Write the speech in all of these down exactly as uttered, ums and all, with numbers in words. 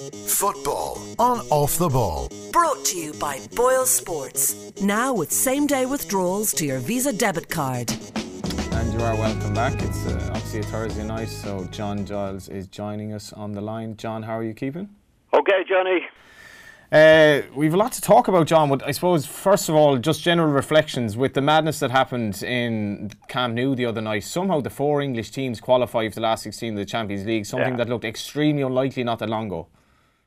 Football on Off the Ball. Brought to you by Boyle Sports. Now with same day withdrawals to your Visa debit card. And you are welcome back. It's uh, obviously a Thursday night, so John Giles is joining us on the line. John, how are you keeping? Okay, Johnny. Uh, we've a lot to talk about, John, but I suppose, first of all, just general reflections. With the madness that happened in Camp Nou the other night, somehow the four English teams qualify for the last sixteen of the Champions League, something yeah. that looked extremely unlikely not that long ago.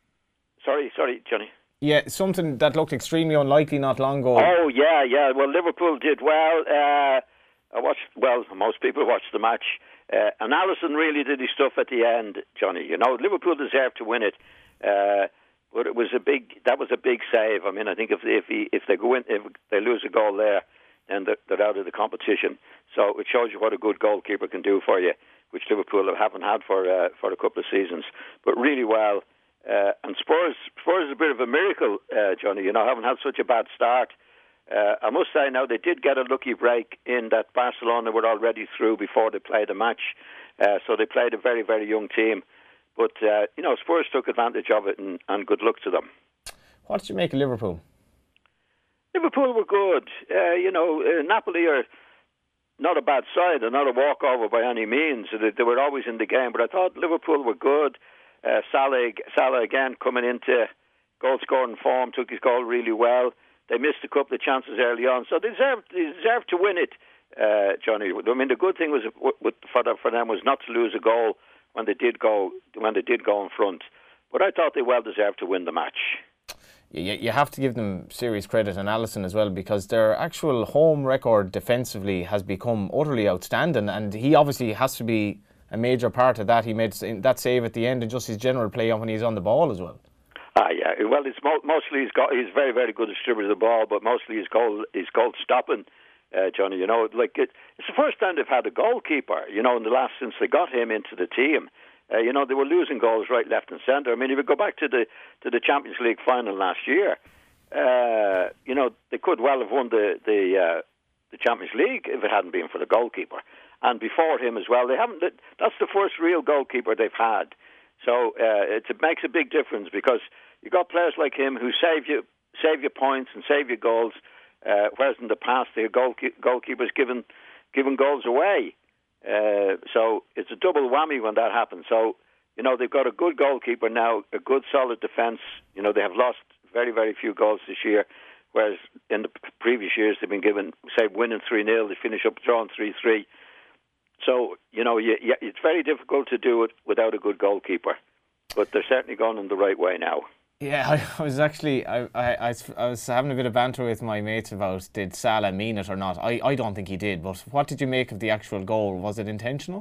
Sorry, sorry, Johnny. Yeah, something that looked extremely unlikely not long ago. Oh, yeah, yeah. Well, Liverpool did well. Uh, I watched, well, most people watched the match. Uh, and Alisson really did his stuff at the end, Johnny. You know, Liverpool deserved to win it. Uh, But it was a big. That was a big save. I mean, I think if if he, if they go in, if they lose a goal there, then they're, they're out of the competition. So it shows you what a good goalkeeper can do for you, which Liverpool haven't had for uh, for a couple of seasons. But really well. Uh, and Spurs, Spurs is a bit of a miracle, uh, Johnny. You know, haven't had such a bad start. Uh, I must say now they did get a lucky break in that Barcelona were already through before they played the match. Uh, so they played a very very young team. But, uh, you know, Spurs took advantage of it, and, and good luck to them. What did you make of Liverpool? Liverpool were good. Uh, you know, uh, Napoli are not a bad side. They're not a walkover by any means. They, they were always in the game. But I thought Liverpool were good. Uh, Salah, Salah, again, coming into goal-scoring form, took his goal really well. They missed a couple of chances early on. So they deserved, they deserved to win it, uh, Johnny. I mean, the good thing was for them was not to lose a goal when they did go when they did go in front. But I thought they well deserved to win the match. You, you have to give them serious credit, and Alisson as well, because their actual home record defensively has become utterly outstanding, and he obviously has to be a major part of that. He made that save at the end, and just his general play when he's on the ball as well. Ah, yeah. Well, it's mo- mostly he's got he's very very good distributor of the ball, but mostly his goal his goal stopping. Uh, Johnny, you know, like it, it's the first time they've had a goalkeeper, you know, in the last since they got him into the team. Uh, you know, they were losing goals right, left, and centre. I mean, if you go back to the to the Champions League final last year, uh, you know, they could well have won the the uh, the Champions League if it hadn't been for the goalkeeper. And before him as well, they haven't. That's the first real goalkeeper they've had. So uh, it, it makes a big difference because you got players like him who save you save you points and save you goals. Uh, whereas in the past, the goalkeep- goalkeepers given given goals away. Uh, so it's a double whammy when that happens. So, you know, they've got a good goalkeeper now, a good solid defence. You know, they have lost very, very few goals this year, whereas in the previous years they've been given, say, winning three nil, they finish up drawing three three. So, you know, you, you, it's very difficult to do it without a good goalkeeper. But they're certainly going in the right way now. Yeah, I, I was actually I, I, I was having a bit of banter with my mates about did Salah mean it or not. I, I don't think he did, but what did you make of the actual goal? Was it intentional?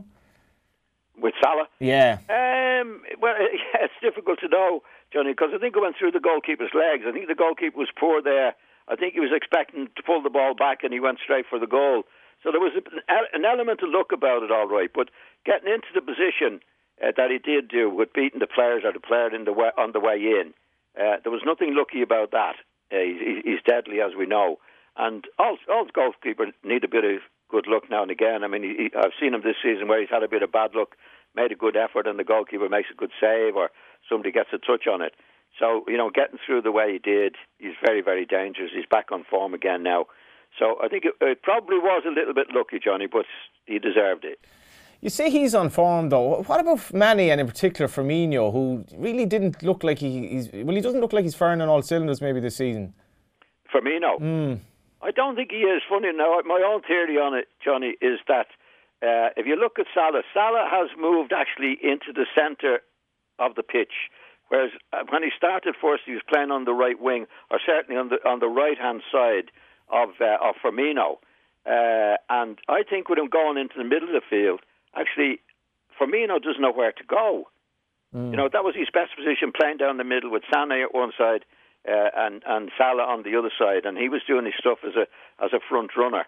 With Salah? Yeah. Um, well, yeah, it's difficult to know, Johnny, because I think it went through the goalkeeper's legs. I think the goalkeeper was poor there. I think he was expecting to pull the ball back and he went straight for the goal. So there was a, an element of luck about it, all right, but getting into the position uh, that he did do with beating the players or the player in the way, on the way in, Uh, there was nothing lucky about that. Uh, he, he's deadly, as we know. And all, all goalkeepers need a bit of good luck now and again. I mean, he, he, I've seen him this season where he's had a bit of bad luck, made a good effort, and the goalkeeper makes a good save or somebody gets a touch on it. So, you know, getting through the way he did, he's very, very dangerous. He's back on form again now. So I think it, it probably was a little bit lucky, Johnny, but he deserved it. You say he's on form, though. What about Manny and in particular Firmino, who really didn't look like he, he's... Well, he doesn't look like he's firing on all cylinders maybe this season. Firmino? Mm. I don't think he is. Funny now, my own theory on it, Johnny, is that uh, if you look at Salah, Salah has moved actually into the centre of the pitch, whereas when he started first, he was playing on the right wing, or certainly on the on the right-hand side of, uh, of Firmino. Uh, and I think with him going into the middle of the field, actually, Firmino doesn't know where to go. Mm. You know, that was his best position, playing down the middle with Sané at one side uh, and and Salah on the other side, and he was doing his stuff as a as a front runner.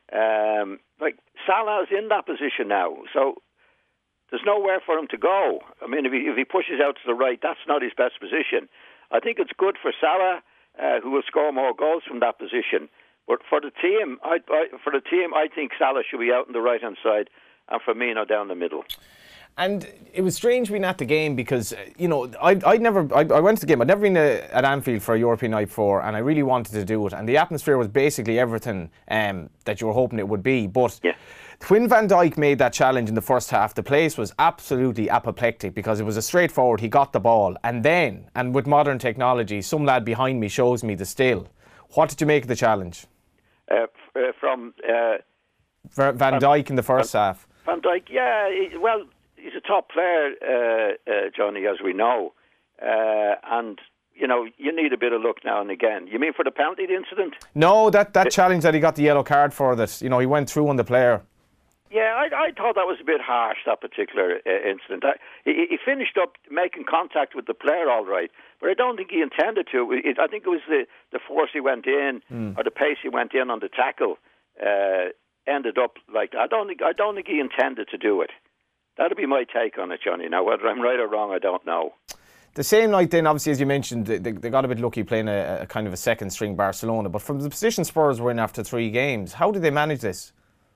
Um, like Salah's in that position now, so there's nowhere for him to go. I mean, if he if he pushes out to the right, that's not his best position. I think it's good for Salah, uh, who will score more goals from that position. But for the team, I, I for the team, I think Salah should be out on the right hand side and Firmino down the middle. And it was strange being at the game because, you know, I I never I, I went to the game. I'd never been uh, at Anfield for a European night before, and I really wanted to do it. And the atmosphere was basically everything um, that you were hoping it would be. But yeah. when Van Dijk made that challenge in the first half, the place was absolutely apoplectic because it was a straightforward. He got the ball, and then, and with modern technology, some lad behind me shows me the still. What did you make of the challenge? Uh, f- uh, from uh, Van, Van Dijk in the first Van, half. Van Dijk, yeah, he, well. He's a top player, uh, uh, Johnny, as we know. Uh, and, you know, you need a bit of luck now and again. You mean for the penalty incident? No, that, that it, challenge that he got the yellow card for, that, you know, he went through on the player. Yeah, I, I thought that was a bit harsh, that particular uh, incident. I, he, he finished up making contact with the player all right, but I don't think he intended to. It, I think it was the, the force he went in, mm. or the pace he went in on the tackle, uh, ended up like that. I don't think, I don't think he intended to do it. That'll be my take on it, Johnny. Now, whether I'm right or wrong, I don't know. The same night then, obviously, as you mentioned, they, they got a bit lucky playing a, a kind of a second-string Barcelona. But from the position Spurs were in after three games, how did they manage this?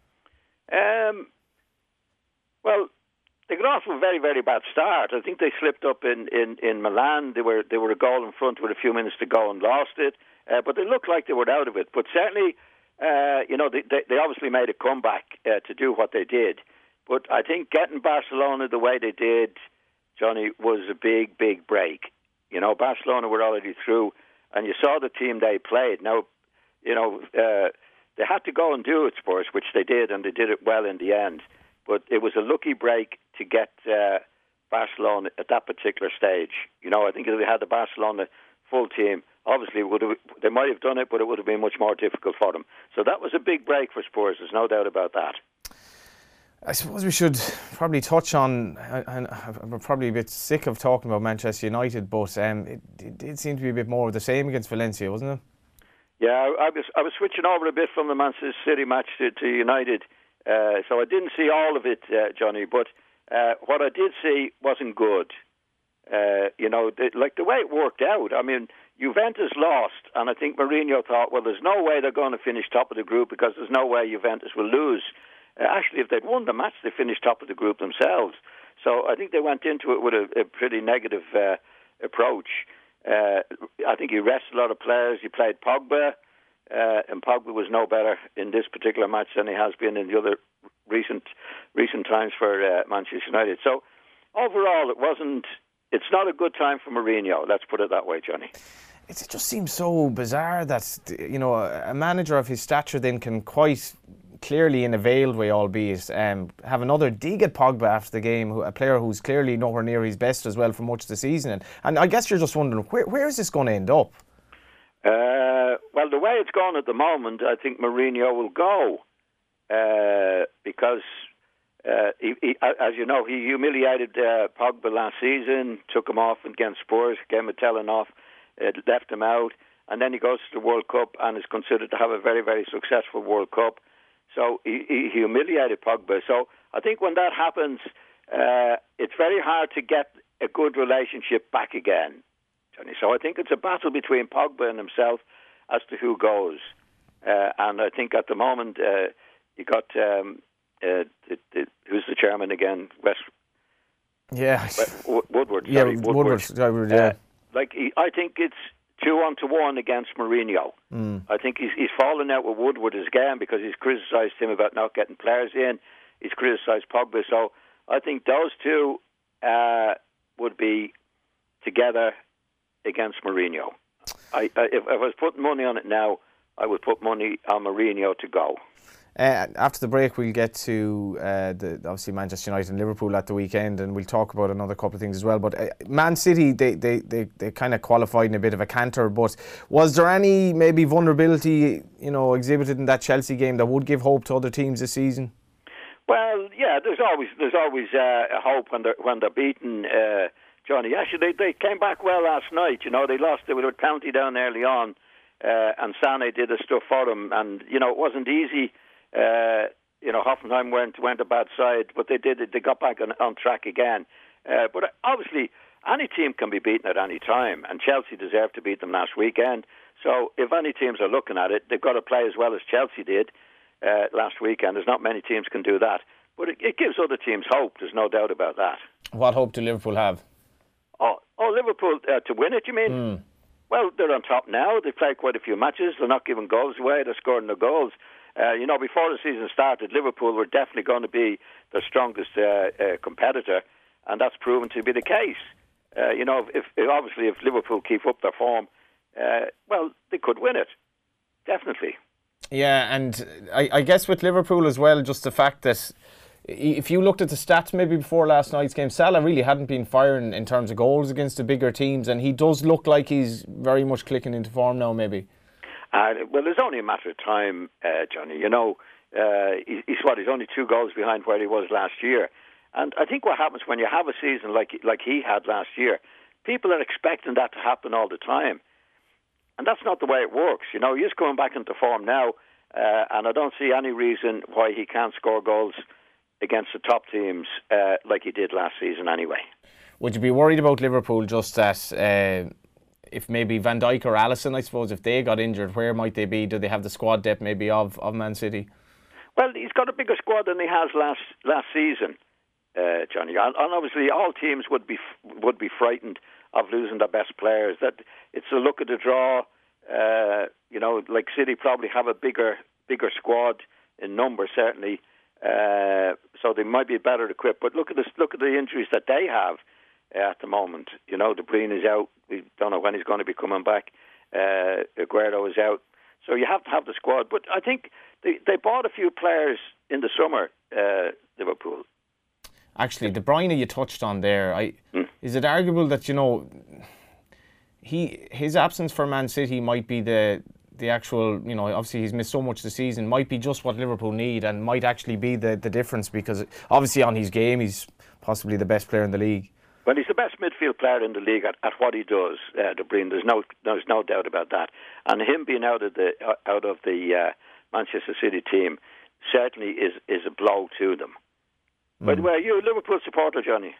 Um, well, they got off to a very, very bad start. I think they slipped up in, in, in Milan. They were they were a goal in front with a few minutes to go and lost it. Uh, but they looked like they were out of it. But certainly, uh, you know, they, they, they obviously made a comeback uh, to do what they did. But I think getting Barcelona the way they did, Johnny, was a big, big break. You know, Barcelona were already through, and you saw the team they played. Now, you know, uh, they had to go and do it, Spurs, which they did, and they did it well in the end. But it was a lucky break to get uh, Barcelona at that particular stage. You know, I think if they had the Barcelona full team, obviously would have, they might have done it, but it would have been much more difficult for them. So that was a big break for Spurs. There's no doubt about that. I suppose we should probably touch on, and I'm probably a bit sick of talking about Manchester United, but um, it, it did seem to be a bit more of the same against Valencia, wasn't it? Yeah, I was I was switching over a bit from the Manchester City match to, to United, uh, so I didn't see all of it, uh, Johnny, but uh, what I did see wasn't good. Uh, you know, the, like the way it worked out, I mean, Juventus lost, and I think Mourinho thought, well, there's no way they're going to finish top of the group because there's no way Juventus will lose. Uh, actually, if they'd won the match, they finished top of the group themselves. So I think they went into it with a, a pretty negative uh, approach. Uh, I think he rested a lot of players. He played Pogba, uh, and Pogba was no better in this particular match than he has been in the other recent recent times for uh, Manchester United. So overall, it wasn't. It's not a good time for Mourinho. Let's put it that way, Johnny. It just seems so bizarre that, you know, a manager of his stature then can quite clearly, in a veiled way albeit, um, have another dig at Pogba after the game, who, a player who's clearly nowhere near his best as well for much of the season. And, and I guess you're just wondering, where, where is this going to end up? Uh, well, the way it's going at the moment, I think Mourinho will go. Uh, because, uh, he, he, as you know, he humiliated uh, Pogba last season, took him off against Spurs, gave him a telling off, uh, left him out, and then he goes to the World Cup and is considered to have a very, very successful World Cup. So he, he humiliated Pogba. So I think when that happens, uh, it's very hard to get a good relationship back again, Johnny. So I think it's a battle between Pogba and himself as to who goes. Uh, and I think at the moment, uh, you got, um, uh, the, the, who's the chairman again? West. Yeah. West, Woodward. Yeah, sorry, Woodward. Woodward, yeah. Uh, like, he, I think it's two on to one against Mourinho. Mm. I think he's he's fallen out with Woodward again because he's criticised him about not getting players in. He's criticised Pogba. So I think those two uh, would be together against Mourinho. I, I, if, if I was putting money on it now, I would put money on Mourinho to go. Uh, after the break, we'll get to uh, the, obviously Manchester United and Liverpool at the weekend, and we'll talk about another couple of things as well. But uh, Man City, they, they, they, they kind of qualified in a bit of a canter. But was there any maybe vulnerability, you know, exhibited in that Chelsea game that would give hope to other teams this season? Well, yeah, there's always there's always uh, a hope when they're when they're beaten, uh, Johnny. Actually, they, they came back well last night. You know, they lost. They were penalty down early on, uh, and Sané did the stuff for them. And you know, it wasn't easy. Uh, you know, Hoffenheim went went a bad side, but they did it. They got back on, on track again. Uh, but obviously, any team can be beaten at any time, and Chelsea deserved to beat them last weekend. So, if any teams are looking at it, they've got to play as well as Chelsea did uh, last weekend. There's not many teams can do that. but it, it gives other teams hope. There's no doubt about that. What hope do Liverpool have? Oh, oh Liverpool uh, to win it, you mean? Mm. Well, they're on top now. They've played quite a few matches. They're not giving goals away. They're scoring their goals. Uh, you know, before the season started, Liverpool were definitely going to be their strongest uh, uh, competitor, and that's proven to be the case. Uh, you know, if, if obviously if Liverpool keep up their form, uh, well, they could win it. Definitely. Yeah, and I, I guess with Liverpool as well, just the fact that if you looked at the stats maybe before last night's game, Salah really hadn't been firing in terms of goals against the bigger teams, and he does look like he's very much clicking into form now, maybe. Uh, well, there's only a matter of time, uh, Johnny. You know, uh, he, he's what, he's only two goals behind where he was last year. And I think what happens when you have a season like like he had last year, people are expecting that to happen all the time. And that's not the way it works. You know, he's coming back into form now, uh, and I don't see any reason why he can't score goals against the top teams uh, like he did last season anyway. Would you be worried about Liverpool just that uh, if maybe Van Dijk or Alisson, I suppose, if they got injured, where might they be? Do they have the squad depth maybe of, of Man City? Well, he's got a bigger squad than he has last last season, uh, Johnny. And obviously all teams would be would be frightened of losing their best players. That it's a look at the draw. Uh, you know, like City probably have a bigger bigger squad in number, certainly. Uh, so they might be better equipped. But look at this. Look at the injuries that they have uh, at the moment. You know, De Bruyne is out. We don't know when he's going to be coming back. Uh, Aguero is out. So you have to have the squad. But I think they, they bought a few players in the summer, uh, Liverpool. Actually, De Bruyne you touched on there. I, hmm. Is it arguable that, you know, he his absence for Man City might be the the actual, you know, obviously he's missed so much this season, might be just what Liverpool need and might actually be the, the difference, because obviously on his game he's possibly the best player in the league. Well, he's the best midfield player in the league at, at what he does, uh, De Bruyne. There's no there's no doubt about that. And him being out of the uh, out of the uh, Manchester City team certainly is is a blow to them. Mm. By the way, are you a Liverpool supporter, Johnny?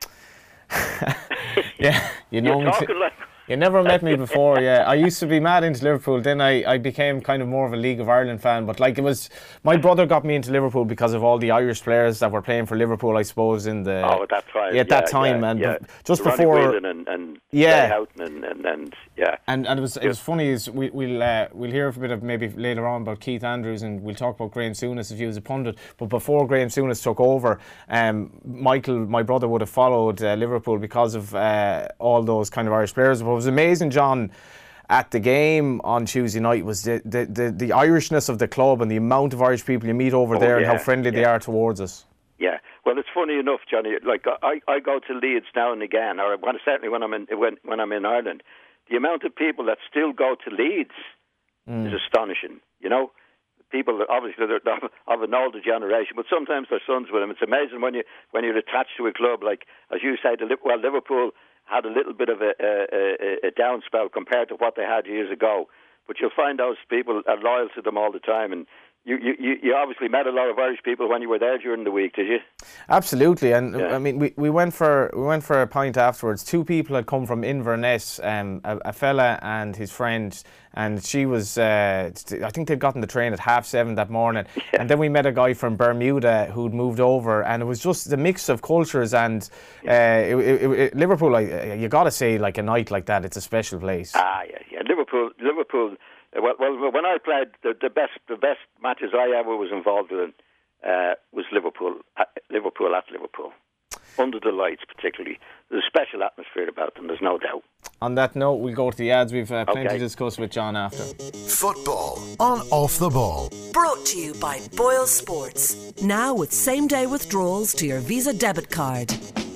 Yeah, you know. You're talking like. You never met me before, yeah. I used to be mad into Liverpool. Then I, I became kind of more of a League of Ireland fan. But like it was, my brother got me into Liverpool because of all the Irish players that were playing for Liverpool, I suppose, in the oh at that time, yeah, at yeah, that time, yeah, and yeah. just Ronnie before, Whelan and, and yeah, Houghton and, and and yeah, and and it was it was funny is we we'll uh, we'll hear a bit of maybe later on about Keith Andrews, and we'll talk about Graham Souness if he was a pundit. But before Graham Souness took over, um, Michael, my brother, would have followed uh, Liverpool because of uh, all those kind of Irish players. But it was amazing, John. At the game on Tuesday night was the, the, the, the Irishness of the club and the amount of Irish people you meet over oh, there yeah, and how friendly yeah. they are towards us. Yeah, well, it's funny enough, Johnny. Like I, I go to Leeds now and again, or when, certainly when I'm in when, when I'm in Ireland, the amount of people that still go to Leeds mm. is astonishing. You know, people obviously they're of an older generation, but sometimes their sons with them. It's amazing when you when you're attached to a club like, as you say, the, well, Liverpool had a little bit of a, a, a down spell compared to what they had years ago. But you'll find those people are loyal to them all the time. And you, you, you obviously met a lot of Irish people when you were there during the week, did you? Absolutely. And yeah. I mean, we, we went for we went for a pint afterwards. Two people had come from Inverness, um, a, a fella and his friend. And she was, uh, I think they'd gotten the train at half seven that morning. Yeah. And then we met a guy from Bermuda who'd moved over. And it was just the mix of cultures. And uh, it, it, it, Liverpool, like, you got to say, like a night like that, it's a special place. Ah, yeah, yeah. Liverpool, Liverpool. Well, well when I played, the, the best the best matches I ever was involved in uh, was Liverpool, at, Liverpool at Liverpool. Under the lights, particularly. There's a special atmosphere about them, there's no doubt. On that note, we'll go to the ads. We've uh, plenty okay. to discuss with John after. Football on Off the Ball. Brought to you by Boyle Sports. Now with same-day withdrawals to your Visa debit card.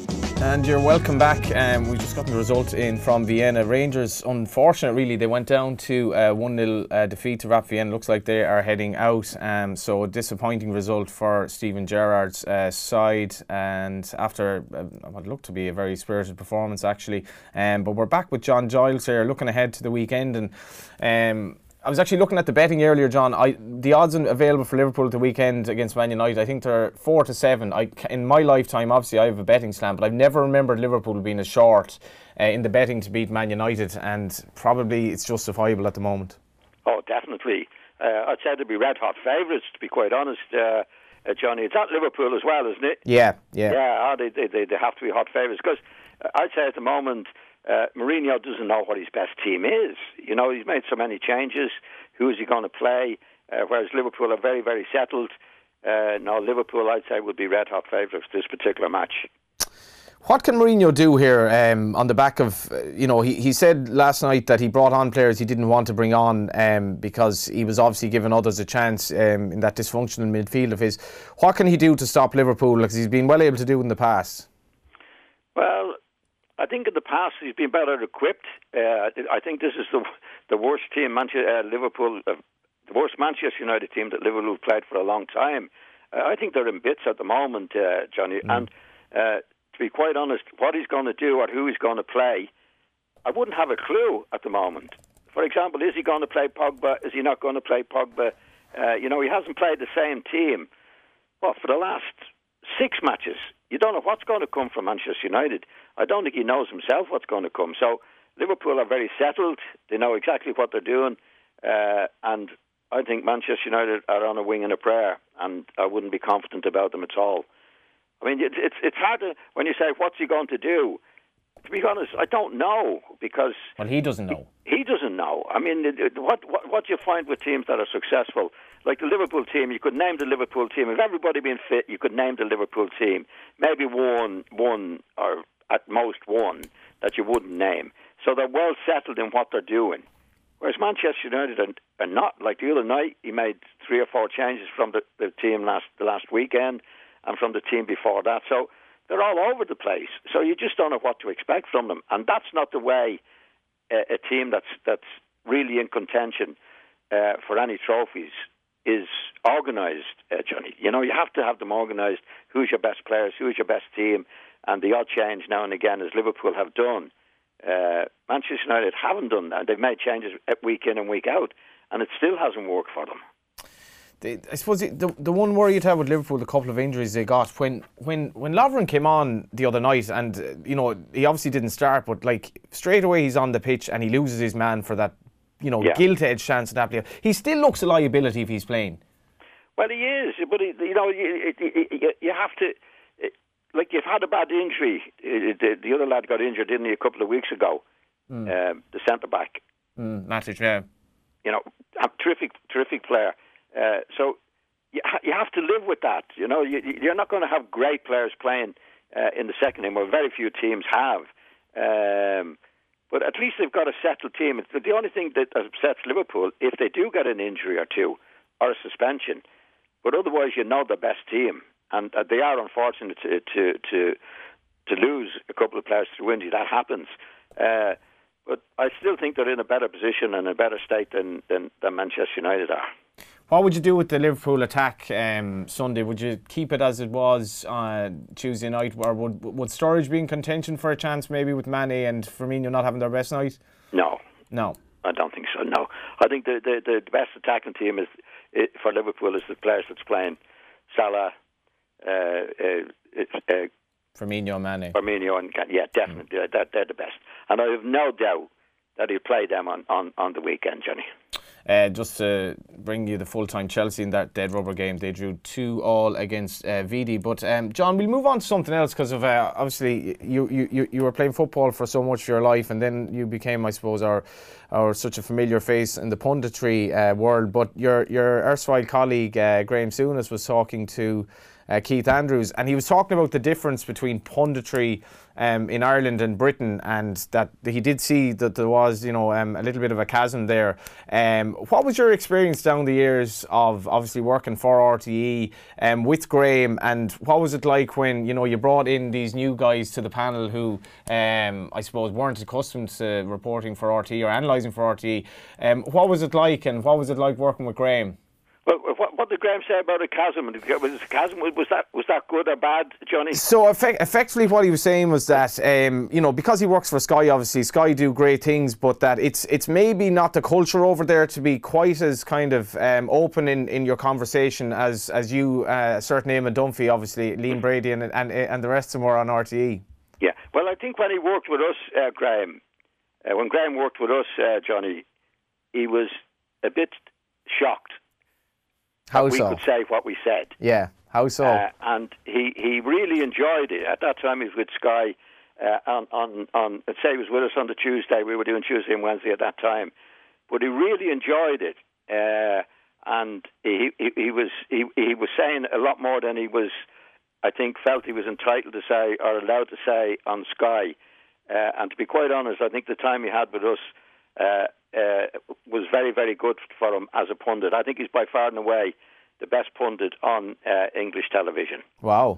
And you're welcome back. Um, we just got the result in from Vienna. Rangers, unfortunate really, they went down to a one nil uh, defeat to Rapid Vienna. Looks like they are heading out. Um, so a disappointing result for Steven Gerrard's uh, side. And after uh, what looked to be a very spirited performance actually. Um, but we're back with John Giles here, looking ahead to the weekend. And um, I was actually looking at the betting earlier, John. I, the odds available for Liverpool at the weekend against Man United, I think they're four to seven. I, in my lifetime, obviously, I have a betting slam, but I've never remembered Liverpool being as short uh, in the betting to beat Man United, and probably it's justifiable at the moment. Oh, definitely. Uh, I'd say they'd be red hot favourites, to be quite honest. Uh, uh, Johnny. It's at Liverpool as well, isn't it? Yeah, yeah. Yeah, oh, they, they, they have to be hot favourites. Because uh, I'd say at the moment, uh, Mourinho doesn't know what his best team is. You know, he's made so many changes. Who is he going to play? Uh, whereas Liverpool are very, very settled. Uh, no, Liverpool, I'd say, would be red hot favourites this particular match. What can Mourinho do here um, on the back of, uh, you know, he, he said last night that he brought on players he didn't want to bring on um, because he was obviously giving others a chance um, in that dysfunctional midfield of his. What can he do to stop Liverpool? Because he's been well able to do in the past. Well, I think in the past he's been better equipped. Uh, I think this is the the worst team, Manchester, uh, Liverpool, uh, the worst Manchester United team that Liverpool have played for a long time. Uh, I think they're in bits at the moment, uh, Johnny. Mm. And uh, to be quite honest, what he's going to do or who he's going to play, I wouldn't have a clue at the moment. For example, is he going to play Pogba? Is he not going to play Pogba? Uh, you know, he hasn't played the same team, well, for the last six matches. You don't know what's going to come from Manchester United. I don't think he knows himself what's going to come. So Liverpool are very settled. They know exactly what they're doing. Uh, and I think Manchester United are on a wing and a prayer. And I wouldn't be confident about them at all. I mean, it's it's, it's hard to, when you say, what's he going to do? To be honest, I don't know, because... Well, he doesn't know. He, he doesn't know. I mean, it, it, what, what what you find with teams that are successful, like the Liverpool team, you could name the Liverpool team. If everybody being fit, you could name the Liverpool team. Maybe one, one or at most one that you wouldn't name. So they're well settled in what they're doing. Whereas Manchester United are, are not. Like the other night, he made three or four changes from the, the team last the last weekend and from the team before that. So they're all over the place. So you just don't know what to expect from them. And that's not the way a, a team that's that's really in contention uh, for any trophies is organised, uh, Johnny. You know, you have to have them organised. Who's your best players? Who's your best team? And the odd change now and again, as Liverpool have done. Uh, Manchester United haven't done that. They've made changes week in and week out, and it still hasn't worked for them. The, I suppose the, the the one worry you'd have with Liverpool, the couple of injuries they got when when when Lovren came on the other night, and uh, you know, he obviously didn't start, but like straight away he's on the pitch and he loses his man for that, you know, yeah. gilt-edged chance at Napoli. He still looks a liability if he's playing. Well, he is, but he, you know, you, you, you have to. Like, you've had a bad injury. The, the other lad got injured, didn't he, a couple of weeks ago? Mm. Um, the centre back, mm, Matic, yeah. You know, a terrific, terrific player. Uh, so you, ha- you have to live with that. You know, you, you're not going to have great players playing uh, in the second team. Well, very few teams have. Um, but at least they've got a settled team. It's the only thing that upsets Liverpool, if they do get an injury or two or a suspension. But otherwise, you know the best team. And uh, they are unfortunate to, to to to lose a couple of players through injury. That happens. Uh, but I still think they're in a better position and a better state than, than, than Manchester United are. What would you do with the Liverpool attack um, Sunday? Would you keep it as it was uh, Tuesday night, or would would Sturridge be in contention for a chance maybe with Mane and Firmino not having their best night? No. No. I don't think so, no. I think the, the, the best attacking team is it, for Liverpool is the players that's playing. Salah, Uh, uh, uh, Firmino, Mane. Firmino, and yeah, definitely, mm. that they're the best. And I have no doubt that he'll play them on, on, on the weekend, Johnny. Uh, just to bring you the full-time Chelsea in that dead rubber game, they drew two all against uh, V D. But um, John, we'll move on to something else, because of uh, obviously you, you you were playing football for so much of your life, and then you became, I suppose, our our such a familiar face in the punditry uh, world. But your your erstwhile colleague uh, Graham Souness was talking to Uh, Keith Andrews, and he was talking about the difference between punditry um, in Ireland and Britain, and that he did see that there was, you know, um, a little bit of a chasm there. Um, what was your experience down the years of obviously working for R T E um, with Graham, and what was it like when, you know, you brought in these new guys to the panel who um, I suppose weren't accustomed to reporting for R T E or analysing for R T E? Um, what was it like, and what was it like working with Graham? Well, what, what did Graham say about a chasm? Was a chasm was that was that good or bad, Johnny? So effect, effectively, what he was saying was that um, you know, because he works for Sky, obviously Sky do great things, but that it's it's maybe not the culture over there to be quite as kind of um, open in, in your conversation as as you, uh, a certain Eamon Dunphy, obviously Liam Brady, and and and the rest of them were on R T E. Yeah, well, I think when he worked with us, uh, Graham, uh, when Graham worked with us, uh, Johnny, he was a bit shocked. How we so? could say what we said. Yeah. How so? Uh, and he, he really enjoyed it. At that time, he was with Sky. Uh, on, on, on, let's say he was with us on the Tuesday. We were doing Tuesday and Wednesday at that time. But he really enjoyed it. Uh, and he, he, he was he, he was saying a lot more than he was, I think, felt he was entitled to say or allowed to say on Sky. Uh, and to be quite honest, I think the time he had with us uh, uh, was very, very good for him as a pundit. I think he's by far and away the best pundit on uh, English television. Wow.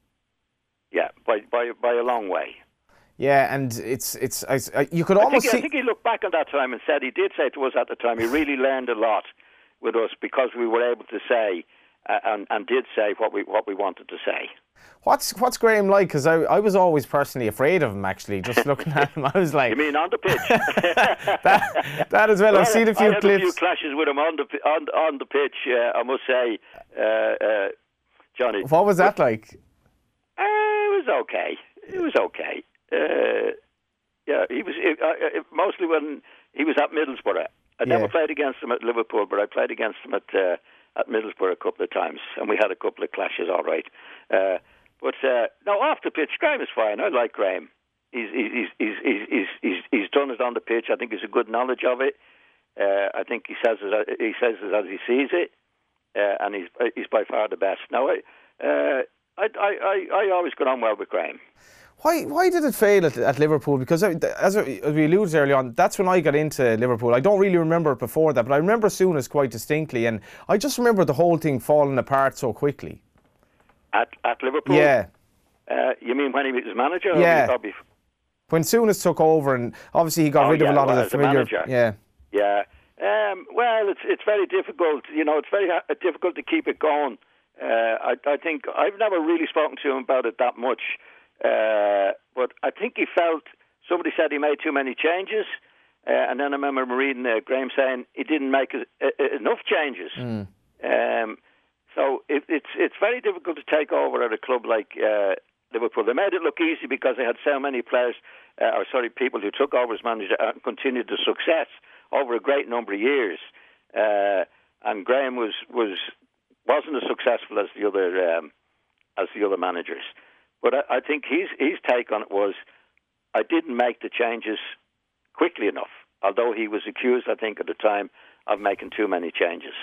Yeah, by by by a long way. Yeah, and it's it's I, I, you could I almost think, see. I think he looked back on that time and said he did say to us at the time he really learned a lot with us because we were able to say uh, and and did say what we what we wanted to say. What's what's Graham like? Because I I was always personally afraid of him. Actually, just looking at him, I was like, you mean on the pitch? that, that as well. well I've seen a few I had clips. a few clashes with him on the on on the pitch. Uh, I must say, uh, uh, Johnny. What was that like? Uh, it was okay. It was okay. Uh, yeah, he was uh, uh, mostly when he was at Middlesbrough. I Yeah. never played against him at Liverpool, but I played against him at uh, at Middlesbrough a couple of times, and we had a couple of clashes. All right, uh, but uh, no, off the pitch, Graham is fine. I like Graham. He's he's he's he's he's he's, he's done it on the pitch. I think he's a good knowledge of it. Uh, I think he says it, he says it as he sees it, uh, and he's he's by far the best. Now, I, uh, I I I always got on well with Graham. Why why did it fail at, at Liverpool? Because as we alluded earlier on, that's when I got into Liverpool. I don't really remember it before that, but I remember Souness quite distinctly, and I just remember the whole thing falling apart so quickly. At at Liverpool? Yeah. Uh, you mean when he was manager? Yeah. Or before? When Souness took over, and obviously he got oh, rid yeah, of a lot well, of the familiar. Manager. Yeah. Yeah. Um, well, it's it's very difficult. You know, it's very ha- difficult to keep it going. Uh, I, I think I've never really spoken to him about it that much. Uh, but I think he felt, somebody said he made too many changes, uh, and then I remember reading uh, Graham saying he didn't make a, a, enough changes. Mm. Um, so it, it's it's very difficult to take over at a club like uh, Liverpool. They made it look easy because they had so many players, uh, or sorry, people who took over as manager and continued the success over a great number of years. Uh, and Graham was was wasn't as successful as the other um, as the other managers. But I, I think his his take on it was, I didn't make the changes quickly enough, although he was accused, I think, at the time of making too many changes.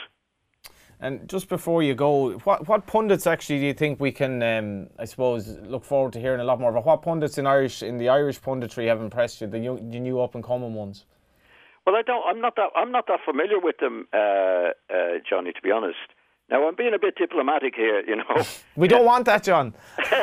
And just before you go, what what pundits actually do you think we can, um, I suppose, look forward to hearing a lot more about? What pundits in Irish in the Irish punditry have impressed you, the new, the new up and coming ones? Well, I don't. I'm not that. I'm not that familiar with them, uh, uh, Johnny. To be honest. Now, I'm being a bit diplomatic here, you know. We don't want that, John.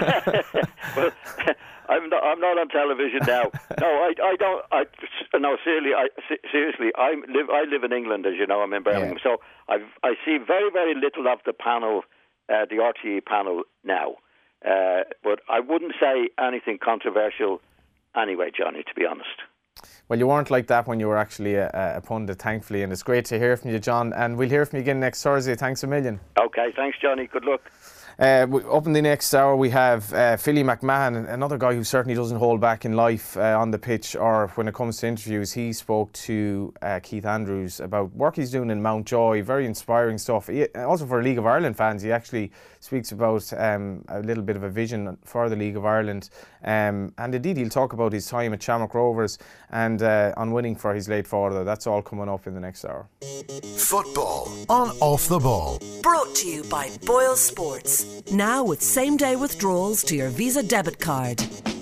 Well, I'm not. I'm not on television now. No, I. I don't. I. No, seriously. I. Seriously. I live. I live in England, as you know. I'm in Birmingham, yeah. So I. I see very, very little of the panel, uh, the R T E panel now. Uh, but I wouldn't say anything controversial, anyway, Johnny. To be honest. Well, you weren't like that when you were actually a, a pundit, thankfully, and it's great to hear from you, John. And we'll hear from you again next Thursday. Thanks a million. Okay, thanks, Johnny. Good luck. Uh, up in the next hour, we have uh, Philly McMahon, another guy who certainly doesn't hold back in life uh, on the pitch or when it comes to interviews. He spoke to uh, Keith Andrews about work he's doing in Mountjoy. Very inspiring stuff. He, also for League of Ireland fans, he actually speaks about um, a little bit of a vision for the League of Ireland. Um, and indeed, he'll talk about his time at Shamrock Rovers and uh, on winning for his late father. That's all coming up in the next hour. Football on Off the Ball. Brought to you by Boyle Sports. Now with same-day withdrawals to your Visa debit card.